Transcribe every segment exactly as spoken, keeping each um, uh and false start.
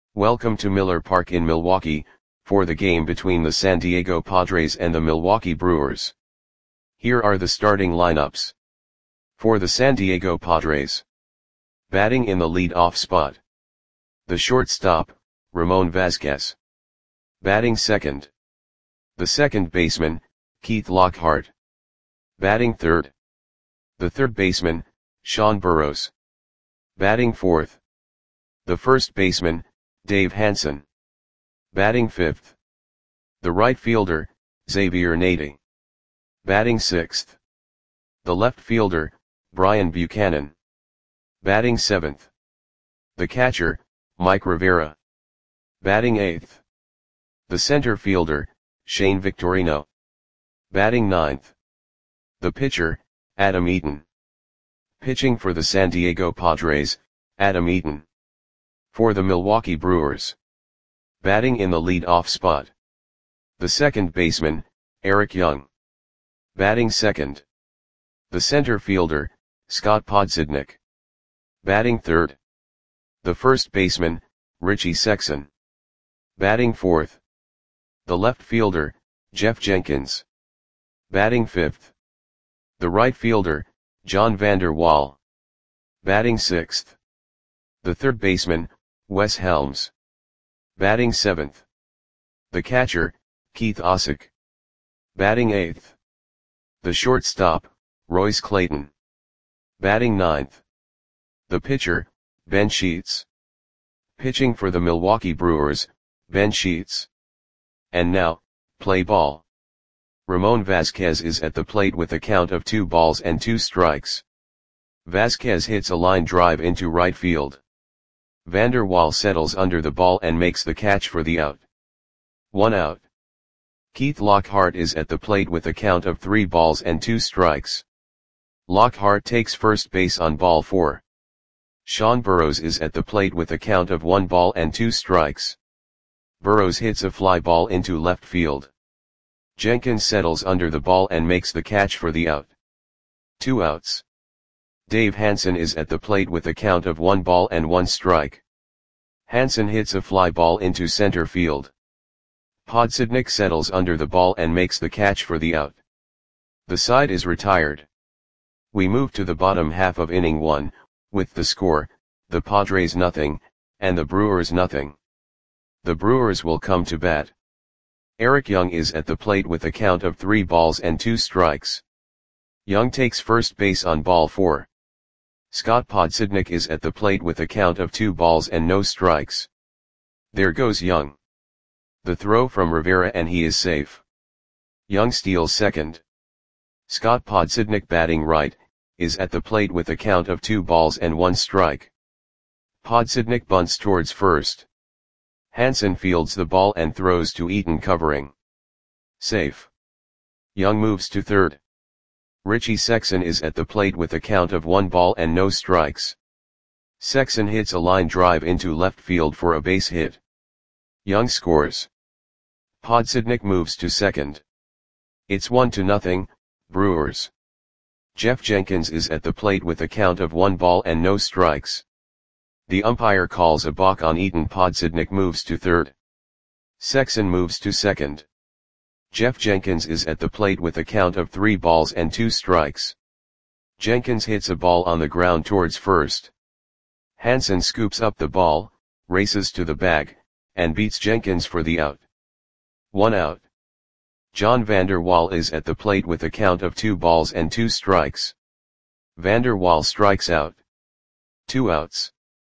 Welcome to Miller Park in Milwaukee, for the game between the San Diego Padres and the Milwaukee Brewers. Here are the starting lineups. For the San Diego Padres. Batting in the lead-off spot. The shortstop, Ramon Vazquez. Batting second. The second baseman, Keith Lockhart. Batting third. The third baseman, Sean Burroughs. Batting fourth. The first baseman, Dave Hansen. Batting fifth. The right fielder, Xavier Nady. Batting sixth. The left fielder, Brian Buchanan. Batting seventh. The catcher, Mike Rivera. Batting eighth. The center fielder, Shane Victorino. Batting ninth. The pitcher, Adam Eaton. Pitching for the San Diego Padres, Adam Eaton. For the Milwaukee Brewers. Batting in the lead-off spot. The second baseman, Eric Young. Batting second. The center fielder, Scott Podsednik. Batting third. The first baseman, Richie Sexson. Batting fourth. The left fielder, Jeff Jenkins. Batting fifth. The right fielder, John Vander Wal. Batting sixth. The third baseman, Wes Helms. Batting seventh. The catcher, Keith Osick. Batting eighth. The shortstop, Royce Clayton. Batting ninth. The pitcher, Ben Sheets. Pitching for the Milwaukee Brewers, Ben Sheets. And now, play ball. Ramon Vazquez is at the plate with a count of two balls and two strikes. Vazquez hits a line drive into right field. Vander Wal settles under the ball and makes the catch for the out. One out. Keith Lockhart is at the plate with a count of three balls and two strikes. Lockhart takes first base on ball four. Sean Burroughs is at the plate with a count of one ball and two strikes. Burroughs hits a fly ball into left field. Jenkins settles under the ball and makes the catch for the out. Two outs. Dave Hansen is at the plate with a count of one ball and one strike. Hansen hits a fly ball into center field. Podsednik settles under the ball and makes the catch for the out. The side is retired. We move to the bottom half of inning one, with the score, the Padres nothing, and the Brewers nothing. The Brewers will come to bat. Eric Young is at the plate with a count of three balls and two strikes. Young takes first base on ball four. Scott Podsednik is at the plate with a count of two balls and no strikes. There goes Young. The throw from Rivera and he is safe. Young steals second. Scott Podsednik, batting right, is at the plate with a count of two balls and one strike. Podsednik bunts towards first. Hansen fields the ball and throws to Eaton, covering. Safe. Young moves to third. Richie Sexson is at the plate with a count of one ball and no strikes. Sexson hits a line drive into left field for a base hit. Young scores. Podsednik moves to second. It's one to nothing, Brewers. Jeff Jenkins is at the plate with a count of one ball and no strikes. The umpire calls a balk on Eaton. Podsednik moves to third. Sexson moves to second. Jeff Jenkins is at the plate with a count of three balls and two strikes. Jenkins hits a ball on the ground towards first. Hansen scoops up the ball, races to the bag, and beats Jenkins for the out. One out. John Vander Wal is at the plate with a count of two balls and two strikes. Vander Wal strikes out. Two outs.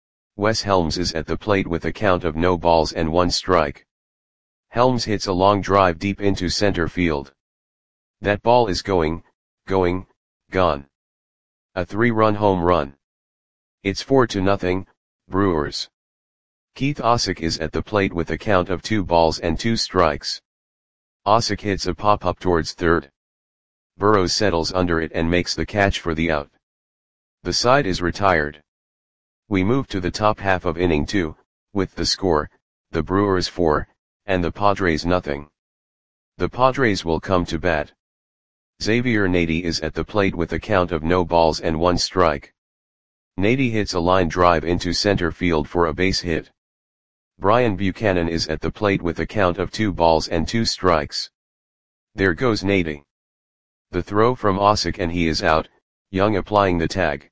Wes Helms is at the plate with a count of no balls and one strike. Helms hits a long drive deep into center field. That ball is going, going, gone. A three-run home run. It's four to nothing, Brewers. Keith Osick is at the plate with a count of two balls and two strikes. Osick hits a pop-up towards third. Burroughs settles under it and makes the catch for the out. The side is retired. We move to the top half of inning two, with the score, the Brewers four, and the Padres nothing. The Padres will come to bat. Xavier Nady is at the plate with a count of no balls and one strike. Nady hits a line drive into center field for a base hit. Brian Buchanan is at the plate with a count of two balls and two strikes. There goes Nady. The throw from Osick and he is out, Young applying the tag.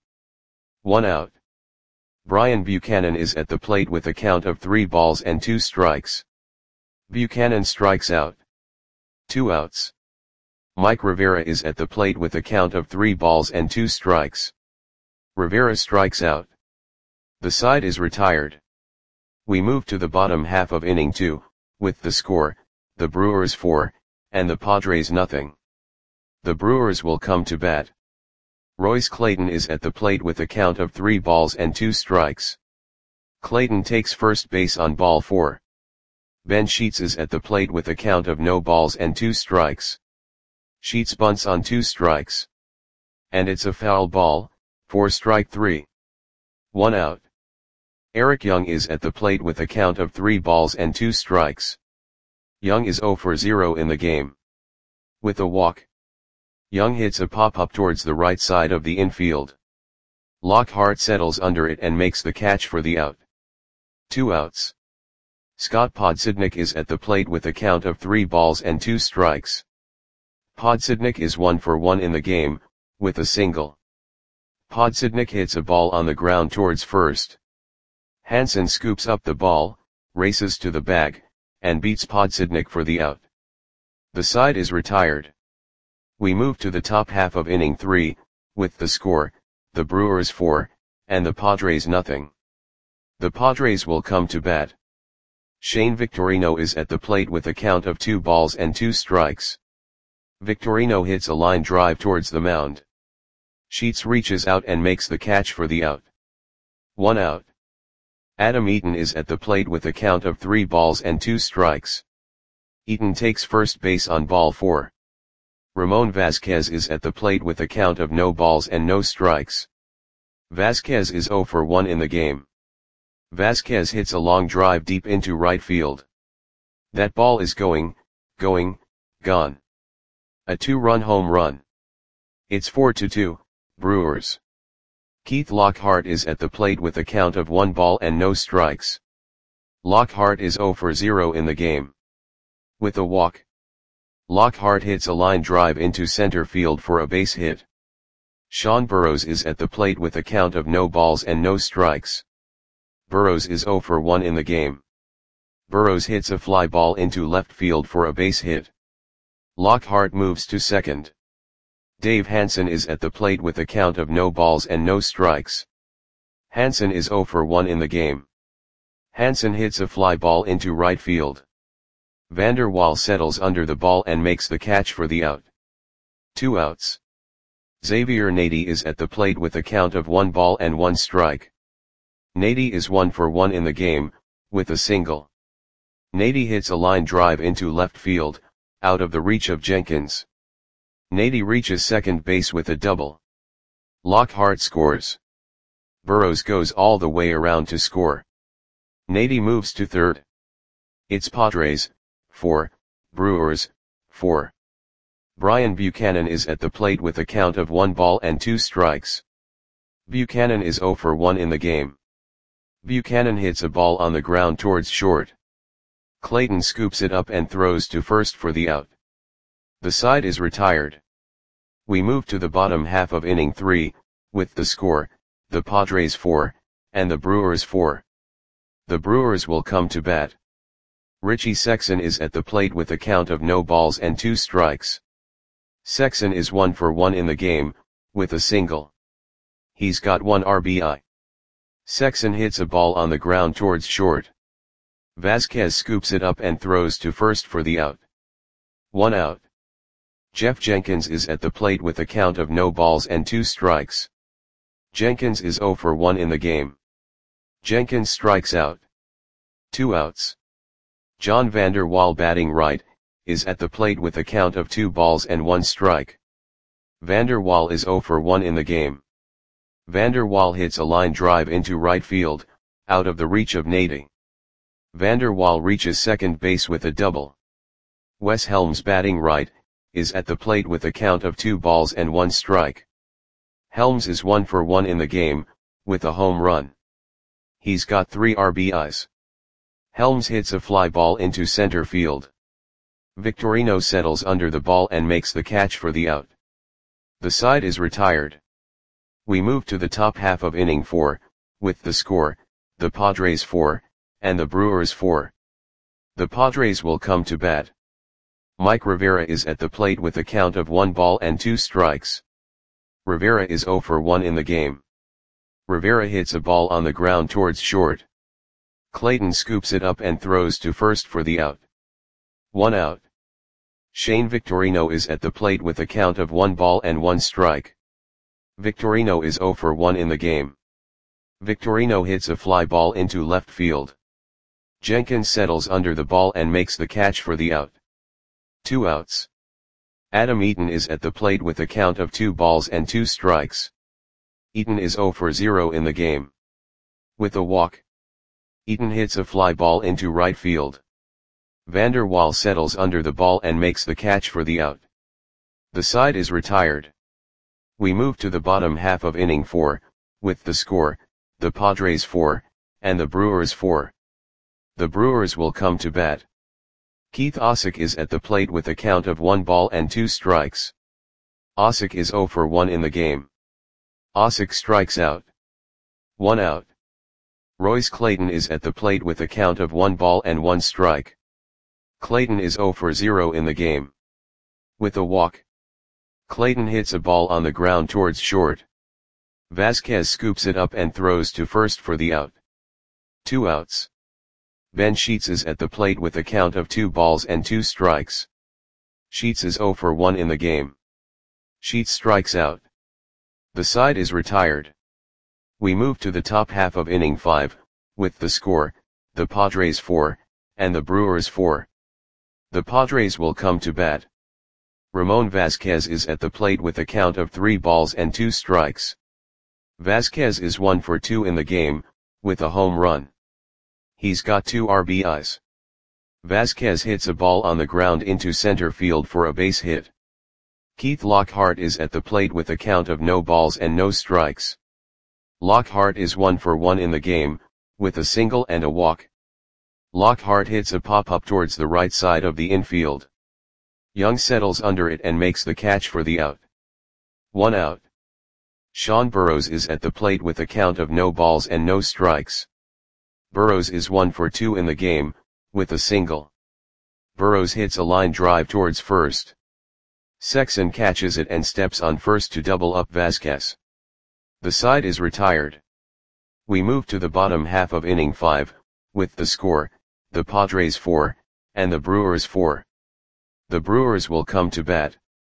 One out. Brian Buchanan is at the plate with a count of three balls and two strikes. Buchanan strikes out. Two outs. Mike Rivera is at the plate with a count of three balls and two strikes. Rivera strikes out. The side is retired. We move to the bottom half of inning two, with the score, the Brewers four, and the Padres nothing. The Brewers will come to bat. Royce Clayton is at the plate with a count of three balls and two strikes. Clayton takes first base on ball four. Ben Sheets is at the plate with a count of no balls and two strikes. Sheets bunts on two strikes. And it's a foul ball, for strike three. One out. Eric Young is at the plate with a count of three balls and two strikes. Young is zero for zero in the game. With a walk, Young hits a pop-up towards the right side of the infield. Lockhart settles under it and makes the catch for the out. Two outs. Scott Podsednik is at the plate with a count of three balls and two strikes. Podsednik is one for one in the game, with a single. Podsednik hits a ball on the ground towards first. Hansen scoops up the ball, races to the bag, and beats Podsednik for the out. The side is retired. We move to the top half of inning three, with the score, the Brewers four, and the Padres nothing. The Padres will come to bat. Shane Victorino is at the plate with a count of two balls and two strikes. Victorino hits a line drive towards the mound. Sheets reaches out and makes the catch for the out. One out. Adam Eaton is at the plate with a count of three balls and two strikes. Eaton takes first base on ball four. Ramon Vasquez is at the plate with a count of no balls and no strikes. Vasquez is zero for one in the game. Vasquez hits a long drive deep into right field. That ball is going, going, gone. A two-run home run. It's four to two, Brewers. Keith Lockhart is at the plate with a count of one ball and no strikes. Lockhart is zero for zero in the game. With a walk, Lockhart hits a line drive into center field for a base hit. Sean Burrows is at the plate with a count of no balls and no strikes. Burrows is zero for one in the game. Burrows hits a fly ball into left field for a base hit. Lockhart moves to second. Dave Hansen is at the plate with a count of no balls and no strikes. Hansen is zero for one in the game. Hansen hits a fly ball into right field. Vander Waal settles under the ball and makes the catch for the out. Two outs. Xavier Nady is at the plate with a count of one ball and one strike. Nady is one for one in the game, with a single. Nady hits a line drive into left field, out of the reach of Jenkins. Nady reaches second base with a double. Lockhart scores. Burrows goes all the way around to score. Nady moves to third. It's Padres, four, Brewers, four. Brian Buchanan is at the plate with a count of one ball and two strikes. Buchanan is zero for one in the game. Buchanan hits a ball on the ground towards short. Clayton scoops it up and throws to first for the out. The side is retired. We move to the bottom half of inning three, with the score, the Padres four, and the Brewers four. The Brewers will come to bat. Richie Sexson is at the plate with a count of no balls and two strikes. Sexson is one for one in the game, with a single. He's got one R B I. Sexson hits a ball on the ground towards short. Vasquez scoops it up and throws to first for the out. One out. Jeff Jenkins is at the plate with a count of no balls and two strikes. Jenkins is zero for one in the game. Jenkins strikes out. Two outs. John Vander Waal, batting right, is at the plate with a count of two balls and one strike. Vander Waal is zero for one in the game. Vander Waal hits a line drive into right field, out of the reach of Nady. Vander Waal reaches second base with a double. Wes Helms, batting right, is at the plate with a count of two balls and one strike. Helms is one for one in the game, with a home run. He's got three R B Is. Helms hits a fly ball into center field. Victorino settles under the ball and makes the catch for the out. The side is retired. We move to the top half of inning four, with the score, the Padres four, and the Brewers four. The Padres will come to bat. Mike Rivera is at the plate with a count of one ball and two strikes. Rivera is zero for one in the game. Rivera hits a ball on the ground towards short. Clayton scoops it up and throws to first for the out. One out. Shane Victorino is at the plate with a count of one ball and one strike. Victorino is zero for one in the game. Victorino hits a fly ball into left field. Jenkins settles under the ball and makes the catch for the out. Two outs. Adam Eaton is at the plate with a count of two balls and two strikes. Eaton is zero for zero in the game. With a walk, Eaton hits a fly ball into right field. Vander Waal settles under the ball and makes the catch for the out. The side is retired. We move to the bottom half of inning four, with the score, the Padres four, and the Brewers four. The Brewers will come to bat. Keith Osick is at the plate with a count of one ball and two strikes. Osick is zero for one in the game. Osick strikes out. One out. Royce Clayton is at the plate with a count of one ball and one strike. Clayton is zero for zero in the game. With a walk, Clayton hits a ball on the ground towards short. Vasquez scoops it up and throws to first for the out. Two outs. Ben Sheets is at the plate with a count of two balls and two strikes. Sheets is zero for one in the game. Sheets strikes out. The side is retired. We move to the top half of inning five, with the score, the Padres four, and the Brewers four. The Padres will come to bat. Ramon Vasquez is at the plate with a count of three balls and two strikes. Vasquez is one for two in the game, with a home run. He's got two R B Is. Vasquez hits a ball on the ground into center field for a base hit. Keith Lockhart is at the plate with a count of no balls and no strikes. Lockhart is one for one in the game, with a single and a walk. Lockhart hits a pop-up towards the right side of the infield. Young settles under it and makes the catch for the out. One out. Sean Burrows is at the plate with a count of no balls and no strikes. Burrows is one for two in the game, with a single. Burrows hits a line drive towards first. Sexson catches it and steps on first to double up Vasquez. The side is retired. We move to the bottom half of inning five, with the score, the Padres four, and the Brewers four. The Brewers will come to bat.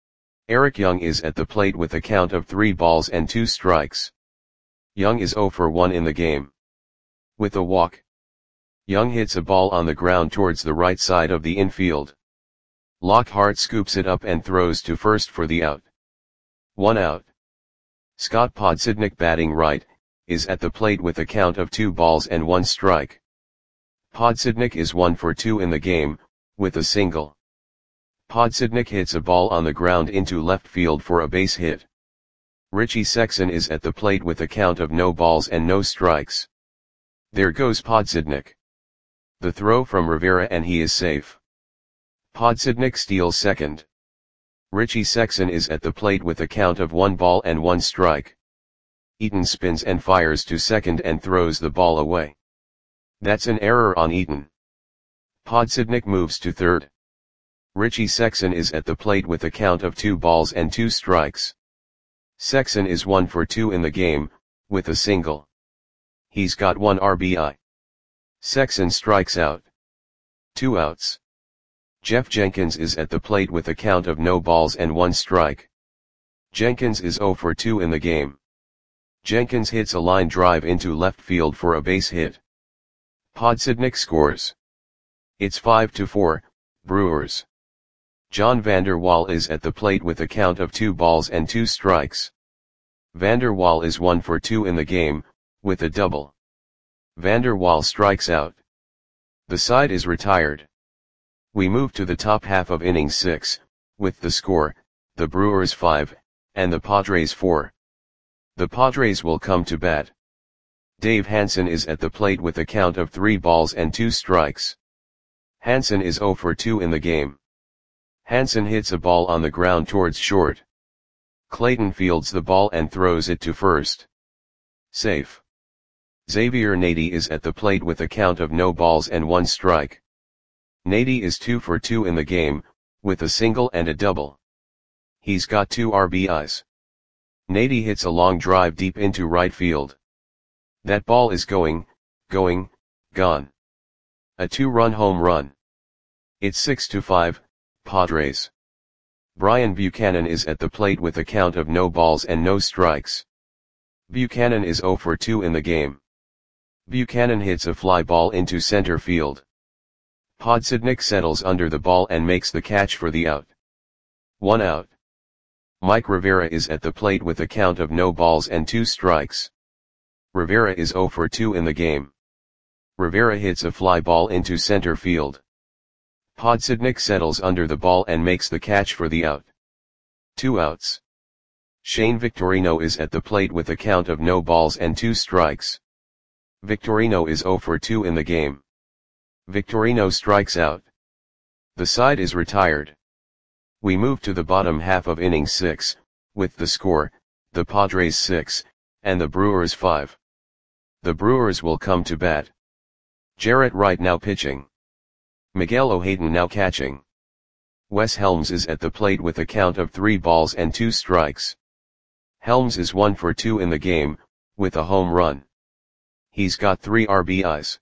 Eric Young is at the plate with a count of three balls and two strikes. Young is zero for one in the game. With a walk, Young hits a ball on the ground towards the right side of the infield. Lockhart scoops it up and throws to first for the out. One out. Scott Podsednik, batting right, is at the plate with a count of two balls and one strike. Podsednik is one for two in the game, with a single. Podsednik hits a ball on the ground into left field for a base hit. Richie Sexson is at the plate with a count of no balls and no strikes. There goes Podsednik. The throw from Rivera and he is safe. Podsednik steals second. Richie Sexson is at the plate with a count of one ball and one strike. Eaton spins and fires to second and throws the ball away. That's an error on Eaton. Podsednik moves to third. Richie Sexson is at the plate with a count of two balls and two strikes. Sexson is one for two in the game, with a single. He's got one R B I. Sexson strikes out. Two outs. Jeff Jenkins is at the plate with a count of no balls and one strike. Jenkins is zero for two in the game. Jenkins hits a line drive into left field for a base hit. Podsednik scores. It's five to four, Brewers. John Vander Waal is at the plate with a count of two balls and two strikes. Vander Waal is one for two in the game, with a double. Vander Waal strikes out. The side is retired. We move to the top half of inning six, with the score, the Brewers five, and the Padres four. The Padres will come to bat. Dave Hansen is at the plate with a count of three balls and two strikes. Hansen is zero for two in the game. Hansen hits a ball on the ground towards short. Clayton fields the ball and throws it to first. Safe. Xavier Nady is at the plate with a count of no balls and one strike. Nady is two for two in the game, with a single and a double. He's got two R B Is. Nady hits a long drive deep into right field. That ball is going, going, gone. A two-run home run. It's six to five, Padres. Brian Buchanan is at the plate with a count of no balls and no strikes. Buchanan is zero for two in the game. Buchanan hits a fly ball into center field. Podsednik settles under the ball and makes the catch for the out. One out. Mike Rivera is at the plate with a count of no balls and two strikes. Rivera is zero for two in the game. Rivera hits a fly ball into center field. Podsednik settles under the ball and makes the catch for the out. Two outs. Shane Victorino is at the plate with a count of no balls and two strikes. Victorino is zero for two in the game. Victorino strikes out. The side is retired. We move to the bottom half of inning six, with the score, the Padres six, and the Brewers five. The Brewers will come to bat. Jarrett Wright now pitching. Miguel O'Haden now catching. Wes Helms is at the plate with a count of three balls and two strikes. Helms is one for two in the game, with a home run. He's got three R B Is.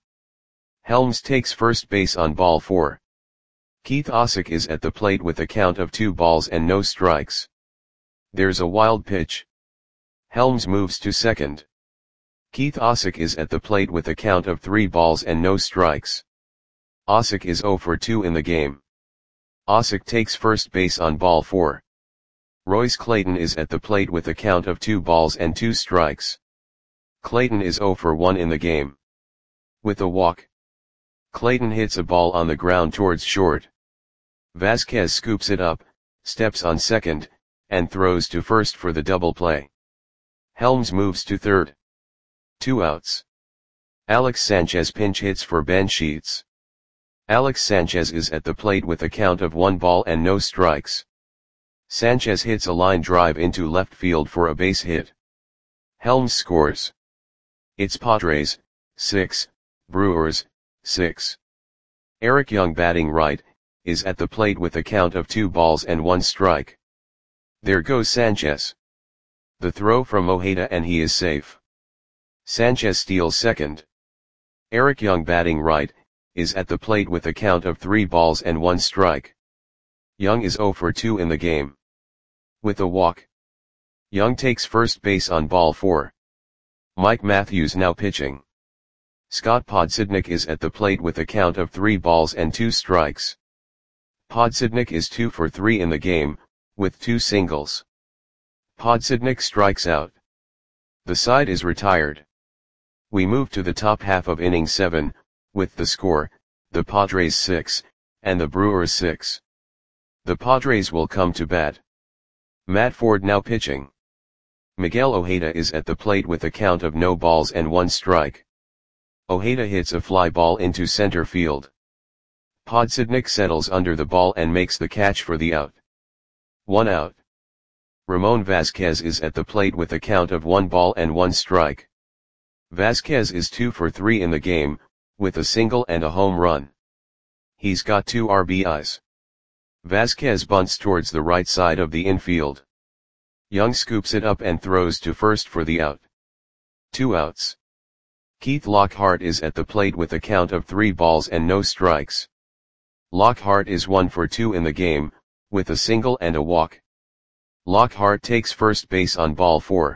Helms takes first base on ball four. Keith Osick is at the plate with a count of two balls and no strikes. There's a wild pitch. Helms moves to second. Keith Osick is at the plate with a count of three balls and no strikes. Osick is zero for two in the game. Osick takes first base on ball four. Royce Clayton is at the plate with a count of two balls and two strikes. Clayton is zero for one in the game. With a walk. Clayton hits a ball on the ground towards short. Vasquez scoops it up, steps on second, and throws to first for the double play. Helms moves to third. Two outs. Alex Sanchez pinch hits for Ben Sheets. Alex Sanchez is at the plate with a count of one ball and no strikes. Sanchez hits a line drive into left field for a base hit. Helms scores. It's Padres, six, Brewers, six. Eric Young batting right, is at the plate with a count of two balls and one strike. There goes Sanchez. The throw from Ojeda and he is safe. Sanchez steals second. Eric Young batting right, is at the plate with a count of three balls and one strike. Young is zero for two in the game. With a walk. Young takes first base on ball four. Mike Matthews now pitching. Scott Podsednik is at the plate with a count of three balls and two strikes. Podsednik is two for three in the game, with two singles. Podsednik strikes out. The side is retired. We move to the top half of inning seven, with the score, the Padres six, and the Brewers six. The Padres will come to bat. Matt Ford now pitching. Miguel Ojeda is at the plate with a count of no balls and one strike. Ojeda hits a fly ball into center field. Podsednik settles under the ball and makes the catch for the out. One out. Ramon Vasquez is at the plate with a count of one ball and one strike. Vasquez is two for three in the game, with a single and a home run. He's got two R B Is. Vasquez bunts towards the right side of the infield. Young scoops it up and throws to first for the out. Two outs. Keith Lockhart is at the plate with a count of three balls and no strikes. Lockhart is one for two in the game, with a single and a walk. Lockhart takes first base on ball four.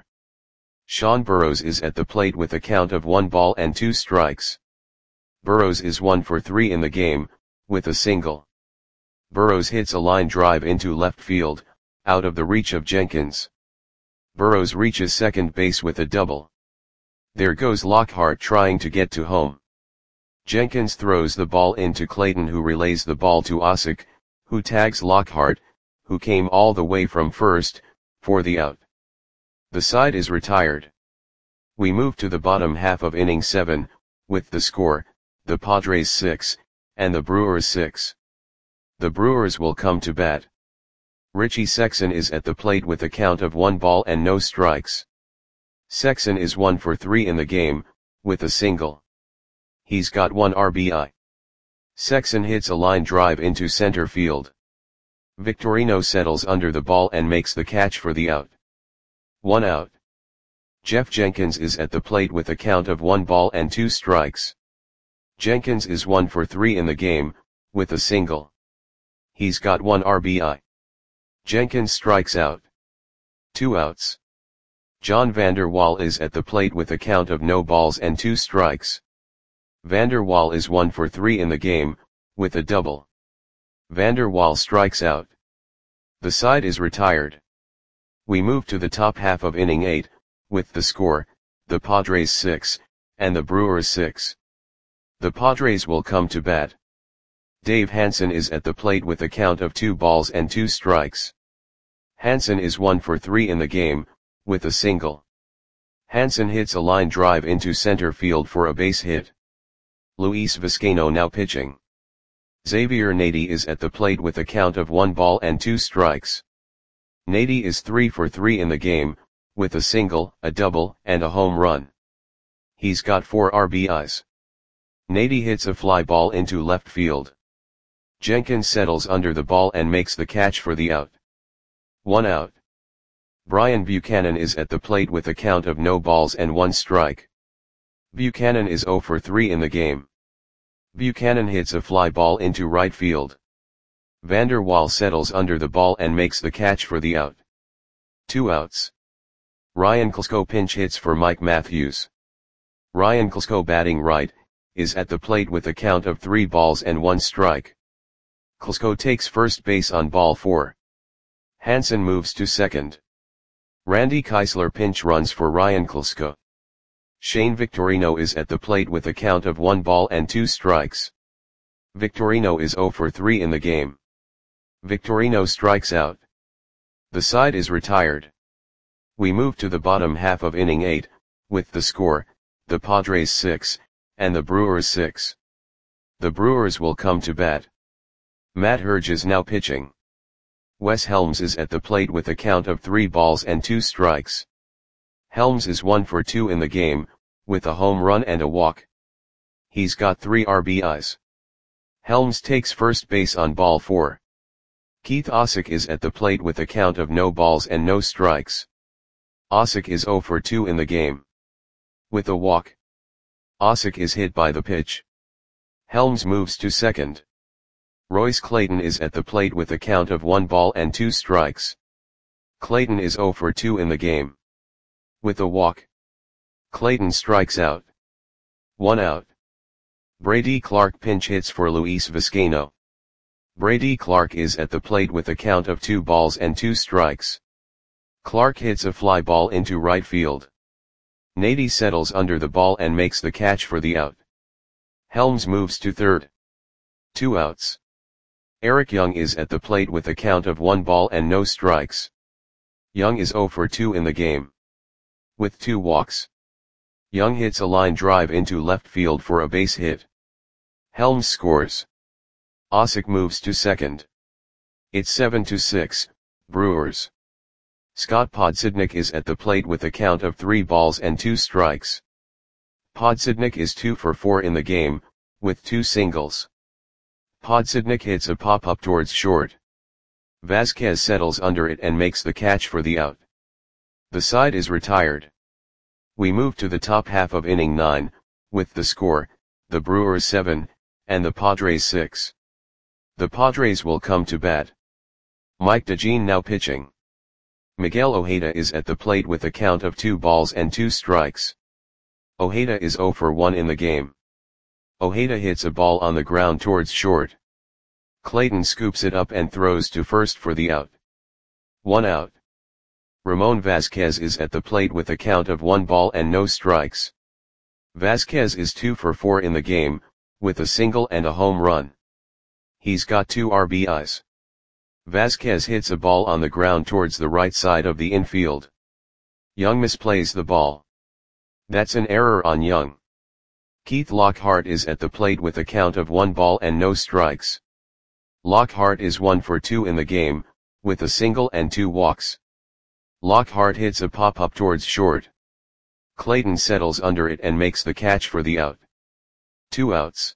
Sean Burrows is at the plate with a count of one ball and two strikes. Burrows is one for three in the game, with a single. Burrows hits a line drive into left field, out of the reach of Jenkins. Burrows reaches second base with a double. There goes Lockhart trying to get to home. Jenkins throws the ball into Clayton, who relays the ball to Osick, who tags Lockhart, who came all the way from first, for the out. The side is retired. We move to the bottom half of inning seven, with the score, the Padres six, and the Brewers six. The Brewers will come to bat. Richie Sexson is at the plate with a count of one ball and no strikes. Sexson is one for three in the game, with a single. He's got one R B I. Sexson hits a line drive into center field. Victorino settles under the ball and makes the catch for the out. One out. Jeff Jenkins is at the plate with a count of one ball and two strikes. Jenkins is one for three in the game, with a single. He's got one R B I. Jenkins strikes out. Two outs. John Vander Wal is at the plate with a count of no balls and two strikes. Vander Wal is one for three in the game, with a double. Vander Wal strikes out. The side is retired. We move to the top half of inning eight, with the score, the Padres six, and the Brewers six. The Padres will come to bat. Dave Hansen is at the plate with a count of two balls and two strikes. Hansen is one for three in the game, with a single. Hansen hits a line drive into center field for a base hit. Luis Vizcaino now pitching. Xavier Nady is at the plate with a count of one ball and two strikes. Nady is three for three in the game, with a single, a double, and a home run. He's got four R B Is. Nady hits a fly ball into left field. Jenkins settles under the ball and makes the catch for the out. One out. Brian Buchanan is at the plate with a count of no balls and one strike. Buchanan is zero for three in the game. Buchanan hits a fly ball into right field. Vander Wal settles under the ball and makes the catch for the out. Two outs. Ryan Klesko pinch hits for Mike Matthews. Ryan Klesko, batting right, is at the plate with a count of three balls and one strike. Klesko takes first base on ball four. Hansen moves to second. Randy Keisler pinch runs for Ryan Klesko. Shane Victorino is at the plate with a count of one ball and two strikes. Victorino is zero for three in the game. Victorino strikes out. The side is retired. We move to the bottom half of inning eight, with the score, the Padres six, and the Brewers six. The Brewers will come to bat. Matt Herge is now pitching. Wes Helms is at the plate with a count of three balls and two strikes. Helms is one for two in the game, with a home run and a walk. He's got three R B Is. Helms takes first base on ball four. Keith Osick is at the plate with a count of no balls and no strikes. Osick is zero for two in the game. With a walk. Osick is hit by the pitch. Helms moves to second. Royce Clayton is at the plate with a count of one ball and two strikes. Clayton is zero for two in the game. With a walk. Clayton strikes out. One out. Brady Clark pinch hits for Luis Vizcaino. Brady Clark is at the plate with a count of two balls and two strikes. Clark hits a fly ball into right field. Nady settles under the ball and makes the catch for the out. Helms moves to third. Two outs. Eric Young is at the plate with a count of one ball and no strikes. Young is zero for two in the game. With two walks. Young hits a line drive into left field for a base hit. Helms scores. Osick moves to second. It's seven to six, Brewers. Scott Podsednik is at the plate with a count of three balls and two strikes. Podsednik is two for four in the game, with two singles. Podsednik hits a pop-up towards short. Vasquez settles under it and makes the catch for the out. The side is retired. We move to the top half of inning nine, with the score, the Brewers seven, and the Padres six. The Padres will come to bat. Mike DeJean now pitching. Miguel Ojeda is at the plate with a count of two balls and two strikes. Ojeda is zero for one in the game. Ojeda hits a ball on the ground towards short. Clayton scoops it up and throws to first for the out. One out. Ramon Vasquez is at the plate with a count of one ball and no strikes. Vasquez is two for four in the game, with a single and a home run. He's got two R B Is. Vasquez hits a ball on the ground towards the right side of the infield. Young misplays the ball. That's an error on Young. Keith Lockhart is at the plate with a count of one ball and no strikes. Lockhart is one for two in the game, with a single and two walks. Lockhart hits a pop-up towards short. Clayton settles under it and makes the catch for the out. Two outs.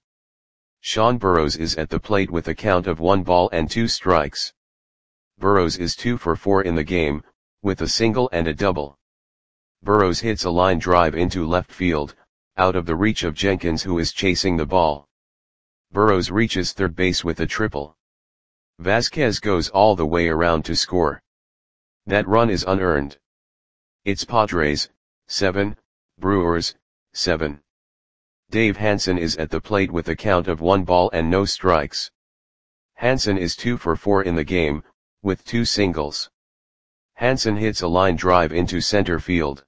Sean Burrows is at the plate with a count of one ball and two strikes. Burrows is two for four in the game, with a single and a double. Burrows hits a line drive into left field, out of the reach of Jenkins, who is chasing the ball. Burrows reaches third base with a triple. Vasquez goes all the way around to score. That run is unearned. It's Padres, seven, Brewers, seven. Dave Hansen is at the plate with a count of one ball and no strikes. Hansen is two for four in the game, with two singles. Hansen hits a line drive into center field.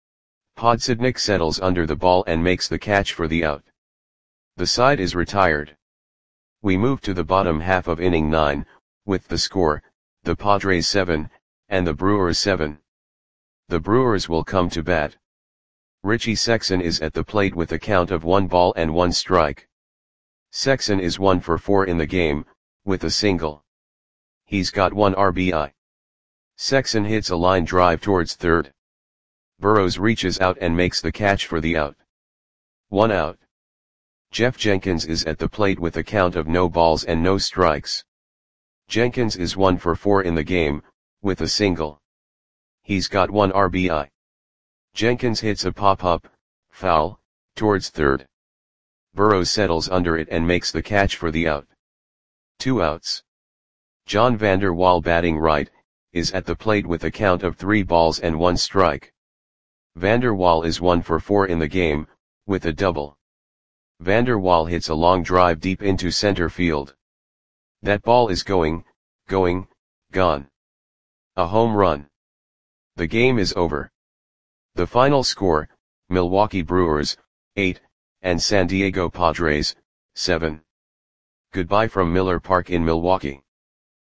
Podsednik settles under the ball and makes the catch for the out. The side is retired. We move to the bottom half of inning nine, with the score, the Padres seven, and the Brewers seven. The Brewers will come to bat. Richie Sexson is at the plate with a count of one ball and one strike. Sexson is one for four in the game, with a single. He's got one R B I. Sexson hits a line drive towards third. Burrows reaches out and makes the catch for the out. One out. Jeff Jenkins is at the plate with a count of no balls and no strikes. Jenkins is one for four in the game, with a single. He's got one R B I. Jenkins hits a pop-up, foul, towards third. Burrows settles under it and makes the catch for the out. Two outs. John Vander Wal, batting right, is at the plate with a count of three balls and one strike. Vander Wal is one for four in the game, with a double. Vander Wal hits a long drive deep into center field. That ball is going, going, gone. A home run. The game is over. The final score, Milwaukee Brewers, eight, and San Diego Padres, seven. Goodbye from Miller Park in Milwaukee.